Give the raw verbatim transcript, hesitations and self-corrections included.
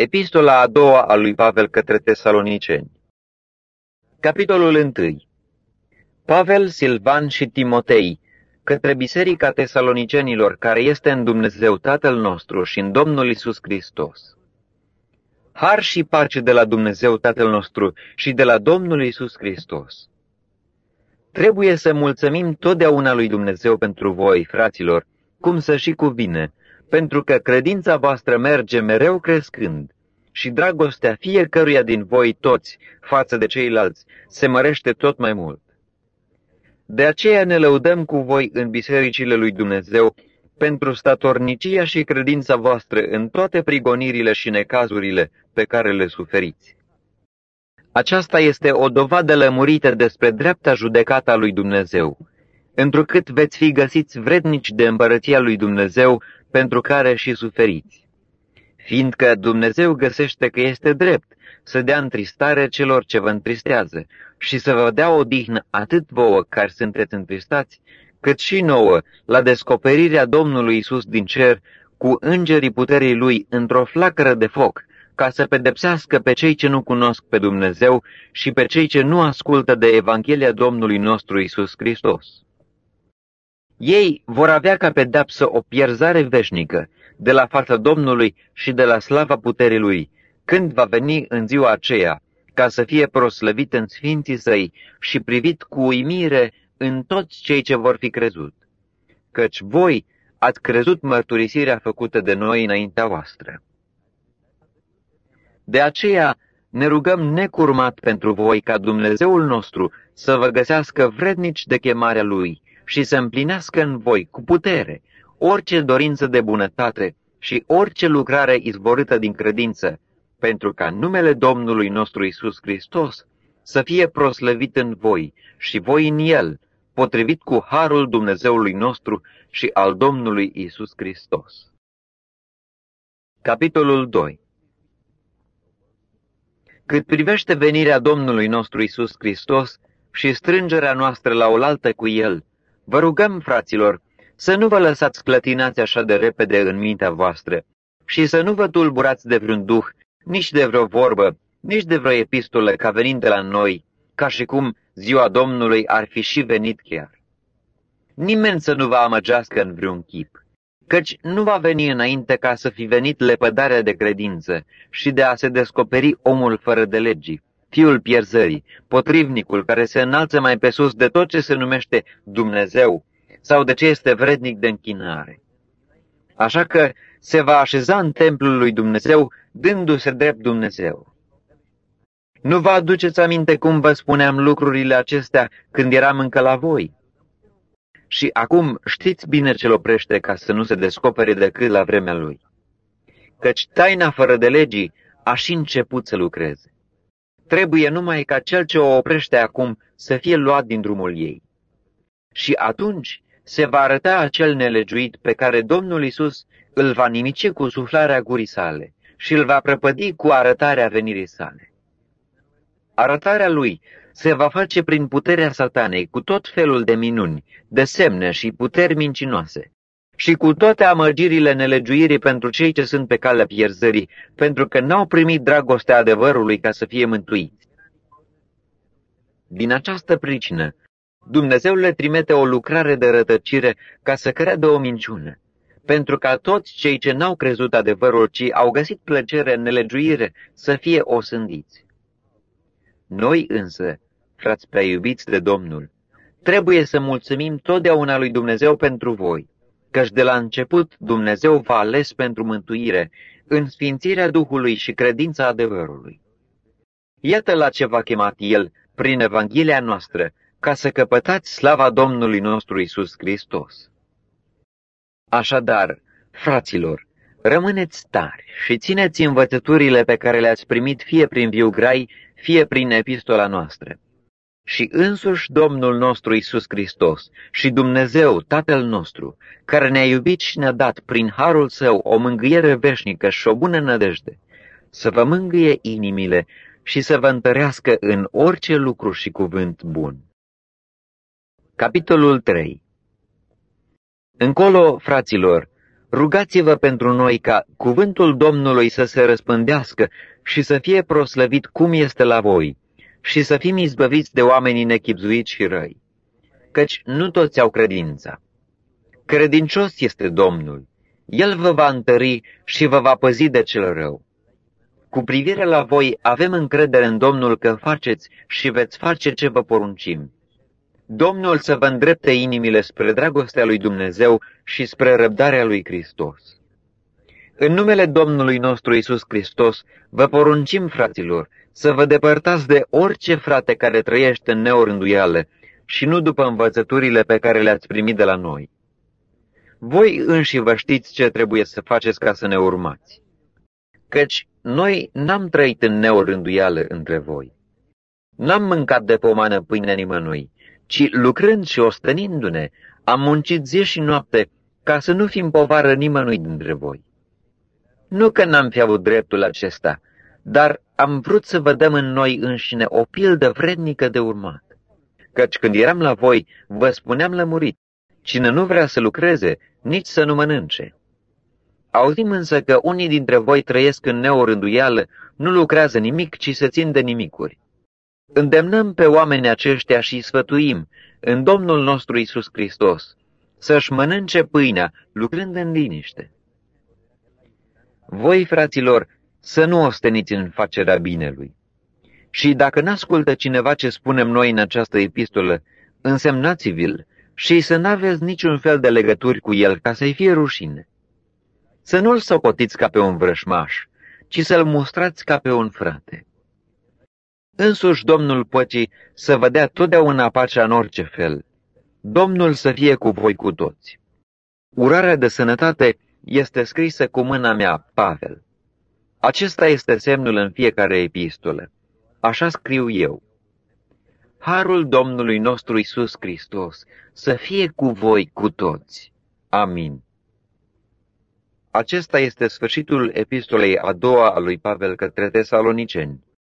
Epistola a doua a lui Pavel către Tesaloniceni. Capitolul unu. Pavel, Silvan și Timotei, către biserica tesalonicenilor, care este în Dumnezeu Tatăl nostru și în Domnul Iisus Hristos. Har și pace de la Dumnezeu Tatăl nostru și de la Domnul Iisus Hristos. Trebuie să mulțumim totdeauna lui Dumnezeu pentru voi, fraților, cum să și cuvine, pentru că credința voastră merge mereu crescând și dragostea fiecăruia din voi toți față de ceilalți se mărește tot mai mult. De aceea ne lăudăm cu voi în bisericile lui Dumnezeu pentru statornicia și credința voastră în toate prigonirile și necazurile pe care le suferiți. Aceasta este o dovadă lămurită despre dreapta judecată a lui Dumnezeu, întrucât veți fi găsiți vrednici de împărăția lui Dumnezeu pentru care și suferiți. Fiindcă Dumnezeu găsește că este drept să dea întristare celor ce vă întristează și să vă dea odihnă atât vouă care sunteți întristați, cât și nouă la descoperirea Domnului Iisus din cer cu îngerii puterii Lui într-o flacără de foc, ca să pedepsească pe cei ce nu cunosc pe Dumnezeu și pe cei ce nu ascultă de Evanghelia Domnului nostru Iisus Hristos. Ei vor avea ca pedeapsă o pierzare veșnică de la fața Domnului și de la slava puterii Lui, când va veni în ziua aceea, ca să fie proslăvit în sfinții săi și privit cu uimire în toți cei ce vor fi crezut. Căci voi ați crezut mărturisirea făcută de noi înaintea voastră. De aceea ne rugăm necurmat pentru voi ca Dumnezeul nostru să vă găsească vrednici de chemarea Lui și să împlinească în voi cu putere orice dorință de bunătate și orice lucrare izvorâtă din credință, pentru ca numele Domnului nostru Iisus Hristos să fie proslăvit în voi și voi în El, potrivit cu harul Dumnezeului nostru și al Domnului Iisus Hristos. Capitolul doi. Cât privește venirea Domnului nostru Iisus Hristos și strângerea noastră la oaltă cu El, vă rugăm, fraților, să nu vă lăsați clătinați așa de repede în mintea voastră și să nu vă tulburați de vreun duh, nici de vreo vorbă, nici de vreo epistolă ca venind de la noi, ca și cum ziua Domnului ar fi și venit chiar. Nimeni să nu vă amăgească în vreun chip, căci nu va veni înainte ca să fi venit lepădarea de credință și de a se descoperi omul fără de legii, fiul pierzării, potrivnicul care se înalță mai pe sus de tot ce se numește Dumnezeu sau de ce este vrednic de închinare. Așa că se va așeza în templul lui Dumnezeu, dându-se drept Dumnezeu. Nu vă aduceți aminte cum vă spuneam lucrurile acestea când eram încă la voi? Și acum știți bine ce-l oprește ca să nu se descopere decât la vremea lui. Căci taina fără de legii a și început să lucreze. Trebuie numai ca cel ce o oprește acum să fie luat din drumul ei. Și atunci se va arăta acel nelegiuit pe care Domnul Iisus îl va nimici cu suflarea gurii sale și îl va prăpădi cu arătarea venirii sale. Arătarea lui se va face prin puterea satanei cu tot felul de minuni, de semne și puteri mincinoase și cu toate amăgirile nelegiuirii pentru cei ce sunt pe calea pierzării, pentru că n-au primit dragostea adevărului ca să fie mântuiți. Din această pricină, Dumnezeu le trimite o lucrare de rătăcire ca să creadă o minciună, pentru ca toți cei ce n-au crezut adevărul, ci au găsit plăcere în nelegiuire, să fie osândiți. Noi însă, frați prea iubiți de Domnul, trebuie să mulțumim totdeauna lui Dumnezeu pentru voi, căci de la început Dumnezeu v-a ales pentru mântuire, în sfințirea Duhului și credința adevărului. Iată la ce v-a chemat El prin Evanghelia noastră, ca să căpătați slava Domnului nostru Iisus Hristos. Așadar, fraților, rămâneți tari și țineți învățăturile pe care le-ați primit fie prin viu grai, fie prin epistola noastră. Și însuși Domnul nostru Iisus Hristos și Dumnezeu Tatăl nostru, care ne-a iubit și ne-a dat prin harul Său o mângâiere veșnică și o bună nădejde, să vă mângâie inimile și să vă întărească în orice lucru și cuvânt bun. Capitolul trei. Încolo, fraților, Rugați-vă pentru noi ca cuvântul Domnului să se răspândească și să fie proslăvit cum este la voi și să fim izbăviți de oamenii nechibzuiți și răi, căci nu toți au credința. Credincios este Domnul, El vă va întări și vă va păzi de cel rău. Cu privire la voi, avem încredere în Domnul că faceți și veți face ce vă poruncim. Domnul să vă îndrepte inimile spre dragostea lui Dumnezeu și spre răbdarea lui Hristos. În numele Domnului nostru Iisus Hristos, vă poruncim, fraților, să vă depărtați de orice frate care trăiește în neorânduială și nu după învățăturile pe care le-ați primit de la noi. Voi înși vă știți ce trebuie să faceți ca să ne urmați. Căci noi n-am trăit în neorânduială între voi. N-am mâncat de pomană pâinea nimănui, ci lucrând și ostănindu-ne, am muncit zi și noapte ca să nu fim povară nimănui dintre voi. Nu că n-am fi avut dreptul acesta, dar am vrut să vă dăm în noi înșine o pildă vrednică de urmat. Căci când eram la voi, vă spuneam lămurit, cine nu vrea să lucreze, nici să nu mănânce. Auzim însă că unii dintre voi trăiesc în neorânduială, nu lucrează nimic, ci se țin de nimicuri. Îndemnăm pe oamenii aceștia și îi sfătuim, în Domnul nostru Iisus Hristos, să-și mănânce pâinea, lucrând în liniște. Voi, fraților, să nu osteniți în facerea binelui. Și dacă n-ascultă cineva ce spunem noi în această epistolă, însemnați-vi-l și să n-aveți niciun fel de legături cu el, ca să-i fie rușine. Să nu-l socotiți ca pe un vrășmaș, ci să-l mustrați ca pe un frate. Însuși Domnul păcii să vă dea totdeauna pacea în orice fel. Domnul să fie cu voi cu toți. Urarea de sănătate este scrisă cu mâna mea, Pavel. Acesta este semnul în fiecare epistolă. Așa scriu eu. Harul Domnului nostru Iisus Hristos să fie cu voi cu toți. Amin. Acesta este sfârșitul epistolei a doua a lui Pavel către Tesaloniceni.